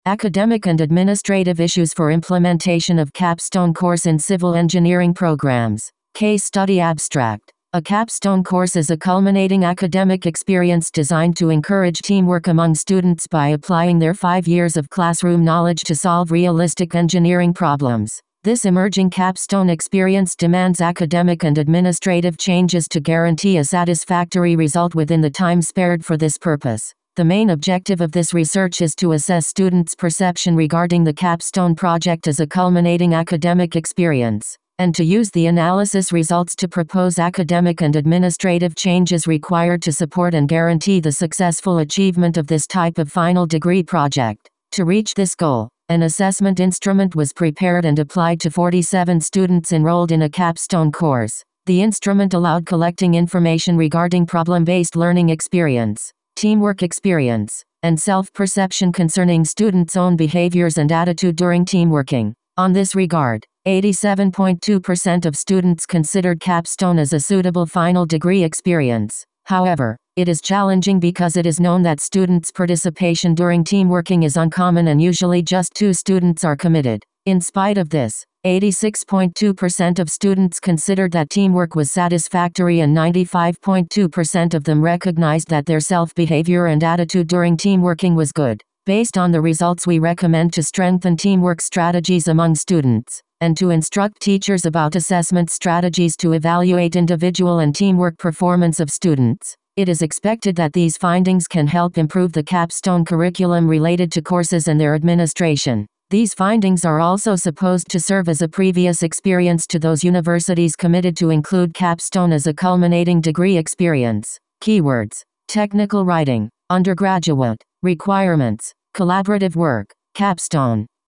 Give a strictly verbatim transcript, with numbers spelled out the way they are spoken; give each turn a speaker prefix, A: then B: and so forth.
A: Academic and administrative issues for implementation of capstone course in civil engineering programs. Case study abstract. A capstone course is a culminating academic experience designed to encourage teamwork among students by applying their five years of classroom knowledge to solve realistic engineering problems. This emerging capstone experience demands academic and administrative changes to guarantee a satisfactory result within the time spared for this purpose. The main objective of this research is to assess students' perception regarding the capstone project as a culminating academic experience, and to use the analysis results to propose academic and administrative changes required to support and guarantee the successful achievement of this type of final degree project. To reach this goal, an assessment instrument was prepared and applied to forty-seven students enrolled in a capstone course. The instrument allowed collecting information regarding problem-based learning experience, teamwork experience, and self-perception concerning students' own behaviors and attitude during teamworking. On this regard, eighty-seven point two percent of students considered capstone as a suitable final degree experience. However, it is challenging because it is known that students' participation during teamworking is uncommon and usually just two students are committed. In spite of this, eighty-six point two percent of students considered that teamwork was satisfactory and ninety-five point two percent of them recognized that their self-behavior and attitude during teamworking was good. Based on the results, we recommend to strengthen teamwork strategies among students, and to instruct teachers about assessment strategies to evaluate individual and teamwork performance of students. It is expected that these findings can help improve the capstone curriculum related to courses and their administration. These findings are also supposed to serve as a previous experience to those universities committed to include capstone as a culminating degree experience. Keywords: technical writing, undergraduate, requirements, collaborative work, capstone.